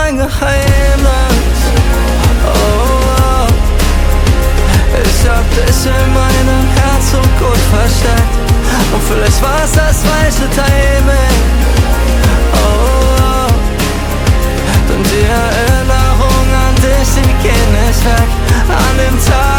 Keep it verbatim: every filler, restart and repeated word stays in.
ein Geheimnis. Oh, oh. Ich hab dich in meinem Herz so gut versteckt. Und vielleicht war's das falsche Timing. Oh, oh. Denn die Erinnerung an dich, die geht nicht weg. An dem Tag